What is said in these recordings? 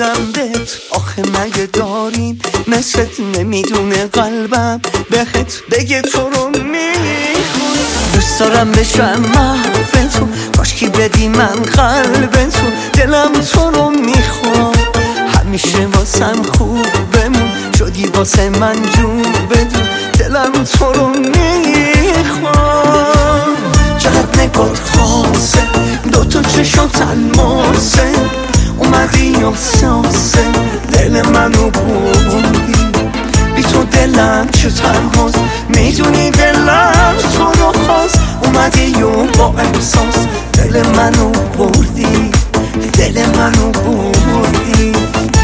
شدم بهت، آخه مگه داریم مثلت؟ نمیدونه قلبم بهت بگه تو رو میخوام. دوست دارم بشم محو تو، کاشکی بدی من قلب تو. دلم تو رو میخوام، همیشه واسم خوب بمون. شدی واسه من جون بدون، دلم تو رو میخوام. چقدر نگات خاصه، دوتا چشات الماسه. اومدی یا ساسه، دل منو بردی. بی تو دلم چه تنهاست، میدونی دلم تو رو خواست. اومدی یا با احساس، دل منو بردی، دل منو بردی.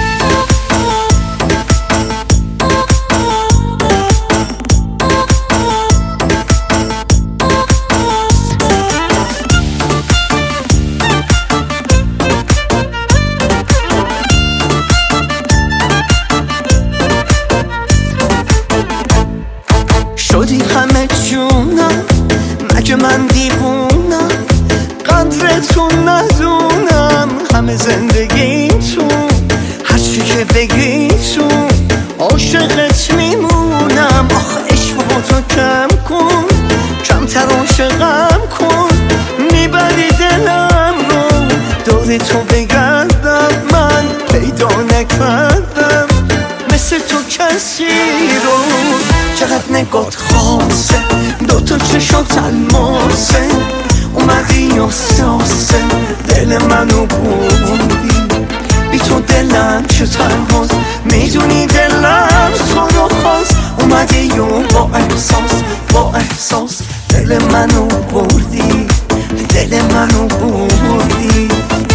شدی همه جونم، مگه من دیوونم؟ قدرتون ندونم، همه زندگیتون، هرچی که بگیتون عاشقت میمونم. آخه عشق تو کم کن، کمتر عاشقم کن. میبری دلم رو، دور تو بگردم، من پیدا نکردم مثل تو کسی رو. چقدر نگات خاصه، دوتا چشات الماسه. اومدی یا ساسه، دل منو بردی. بی تو دلم چه تنهاست، میدونی دلم تو رو خواست. اومدی یا با احساس، با احساس، دل منو بردی، دل منو بردی.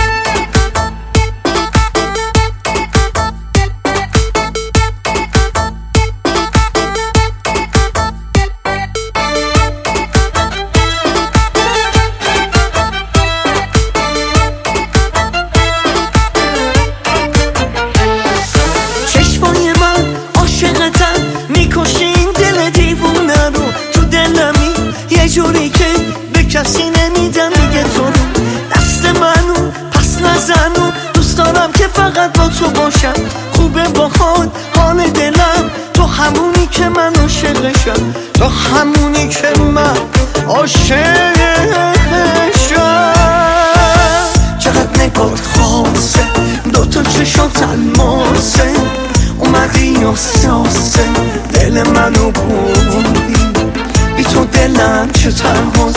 میکشین دل دیوونه رو، تو دلمی یه جوری که به کسی نمیدم دیگه تو رو. دست منو پس نزنو، دوست دارم که فقط با تو باشم. خوبه با حال دلم، تو همونی که من عاشقشم، تو همونی که من عاشقشم. چقدر نگات خاصه، دوتا چشات الماسه. اومدی یا ساسه، دل منو بردی. بی تو دلم چه تنهاست،